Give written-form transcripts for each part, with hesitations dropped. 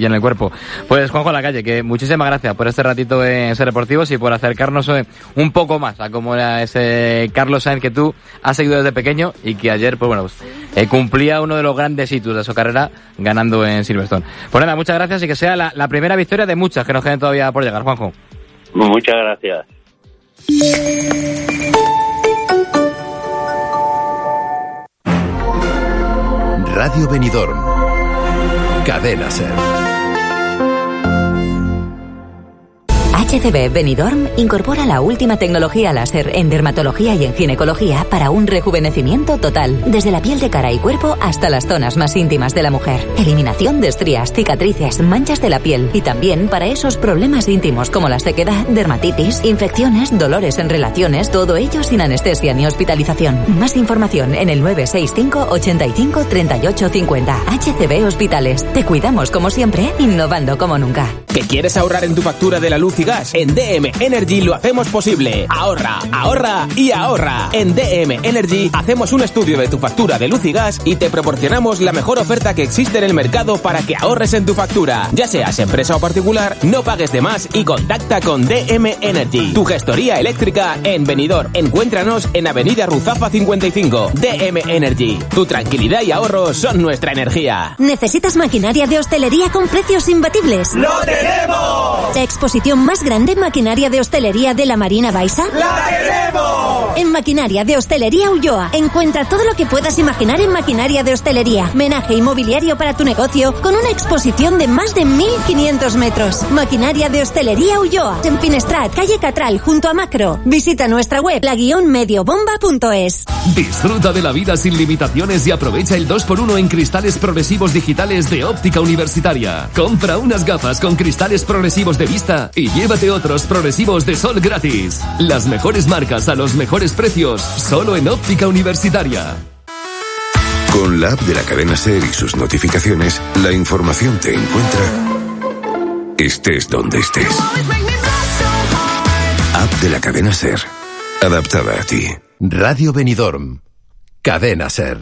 y en el cuerpo. Pues Juanjo Lacalle, que muchísimas gracias por este ratito en Ser Deportivos y por acercarnos un poco más a cómo era ese Carlos Sainz que tú has seguido desde pequeño y que ayer, pues bueno, cumplía uno de los grandes hitos de su carrera ganando en Silverstone. Pues nada, muchas gracias y que sea la primera victoria de muchas que nos queden todavía por llegar, Juanjo. Muchas gracias. Radio Benidorm. Cadena Ser. HCB Benidorm incorpora la última tecnología láser en dermatología y en ginecología para un rejuvenecimiento total, desde la piel de cara y cuerpo hasta las zonas más íntimas de la mujer. Eliminación de estrías, cicatrices, manchas de la piel y también para esos problemas íntimos como la sequedad, dermatitis, infecciones, dolores en relaciones, todo ello sin anestesia ni hospitalización. Más información en el 965 85 38 50. HCB Hospitales. Te cuidamos como siempre, innovando como nunca. ¿Que quieres ahorrar en tu factura de la luz y gas? En DM Energy lo hacemos posible. Ahorra, ahorra y ahorra. En DM Energy hacemos un estudio de tu factura de luz y gas y te proporcionamos la mejor oferta que existe en el mercado para que ahorres en tu factura. Ya seas empresa o particular, no pagues de más y contacta con DM Energy, tu gestoría eléctrica en Benidorm. Encuéntranos en Avenida Ruzafa 55. DM Energy, tu tranquilidad y ahorro son nuestra energía. ¿Necesitas maquinaria de hostelería con precios imbatibles? ¡Lo tenemos! ¿La exposición más grande en maquinaria de hostelería de la Marina Baixa? ¡La tenemos! En Maquinaria de Hostelería Ulloa encuentra todo lo que puedas imaginar en maquinaria de hostelería, menaje inmobiliario para tu negocio con una exposición de más de 1.500 metros. Maquinaria de Hostelería Ulloa, en Finestrat, calle Catral, junto a Macro. Visita nuestra web, la-mediobomba.es. Disfruta de la vida sin limitaciones y aprovecha el 2x1 en cristales progresivos digitales de Óptica Universitaria. Compra unas gafas con cristales progresivos de vista y llévate otros progresivos de sol gratis. Las mejores marcas a los mejores precios, solo en Óptica Universitaria. Con la app de la cadena SER y sus notificaciones, la información te encuentra estés donde estés. App de la cadena SER, adaptada a ti. Radio Benidorm, Cadena SER.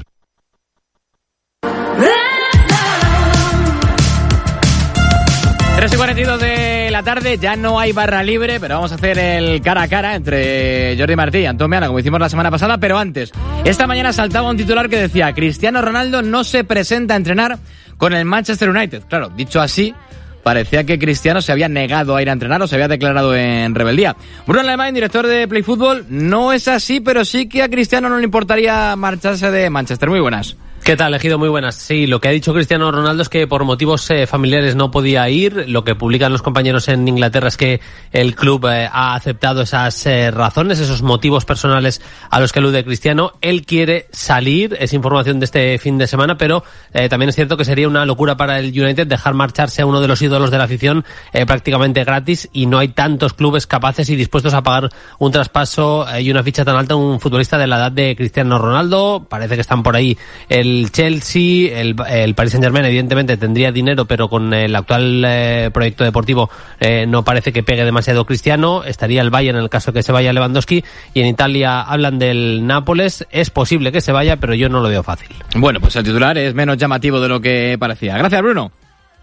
Tres y 42 de la tarde, ya no hay barra libre, pero vamos a hacer el cara a cara entre Jordi Martí y Antón Meana, como hicimos la semana pasada, pero antes, esta mañana saltaba un titular que decía: Cristiano Ronaldo no se presenta a entrenar con el Manchester United. Claro, dicho así, parecía que Cristiano se había negado a ir a entrenar o se había declarado en rebeldía. Bruno Alemán, director de Play Fútbol, no es así, pero sí que a Cristiano no le importaría marcharse de Manchester. Muy buenas. ¿Qué tal, Ejido? Muy buenas. Sí, lo que ha dicho Cristiano Ronaldo es que por motivos familiares no podía ir. Lo que publican los compañeros en Inglaterra es que el club ha aceptado esas razones, esos motivos personales a los que alude Cristiano. Él quiere salir, es información de este fin de semana, pero también es cierto que sería una locura para el United dejar marcharse a uno de los ídolos de la afición prácticamente gratis, y no hay tantos clubes capaces y dispuestos a pagar un traspaso y una ficha tan alta a un futbolista de la edad de Cristiano Ronaldo. Parece que están por ahí el Chelsea, el Paris Saint-Germain evidentemente tendría dinero, pero con el actual proyecto deportivo no parece que pegue demasiado Cristiano. Estaría el Bayern en el caso de que se vaya Lewandowski, y en Italia hablan del Nápoles. Es posible que se vaya, pero yo no lo veo fácil. Bueno, pues el titular es menos llamativo de lo que parecía. Gracias, Bruno.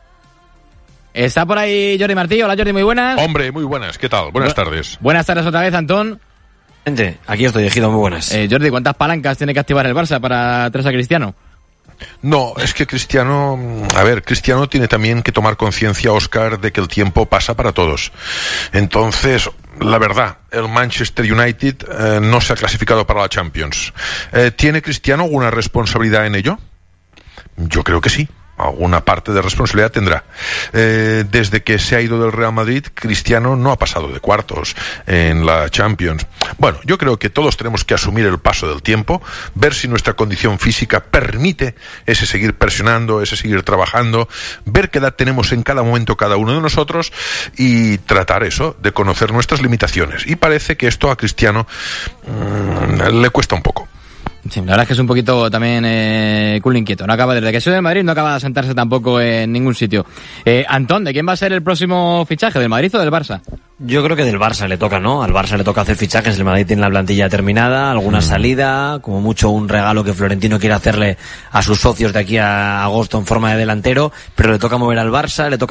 Está por ahí Jordi Martí. Hola, Jordi, muy buenas. Hombre, muy buenas. ¿Qué tal? Buenas tardes. Buenas tardes otra vez, Antón. Aquí estoy, Ejido, muy buenas. Jordi, ¿cuántas palancas tiene que activar el Barça para traer a Cristiano? No, es que Cristiano tiene también que tomar conciencia, Óscar, de que el tiempo pasa para todos. Entonces, la verdad, el Manchester United no se ha clasificado para la Champions. ¿Tiene Cristiano alguna responsabilidad en ello? Yo creo que sí. Alguna parte de responsabilidad tendrá. Desde que se ha ido del Real Madrid, Cristiano no ha pasado de cuartos en la Champions. Bueno, yo creo que todos tenemos que asumir el paso del tiempo, ver si nuestra condición física permite ese seguir presionando, ese seguir trabajando, ver qué edad tenemos en cada momento cada uno de nosotros y tratar eso, de conocer nuestras limitaciones. Y parece que esto a Cristiano le cuesta un poco. Sí, la verdad es que es un poquito también culo inquieto. No acaba, desde que soy del Madrid, no acaba de sentarse tampoco en ningún sitio. Antón, ¿de quién va a ser el próximo fichaje? ¿Del Madrid o del Barça? Yo creo que del Barça le toca, ¿no? Al Barça le toca hacer fichajes. El Madrid tiene la plantilla terminada, alguna salida, como mucho un regalo que Florentino quiere hacerle a sus socios de aquí a agosto en forma de delantero, pero le toca mover al Barça, le toca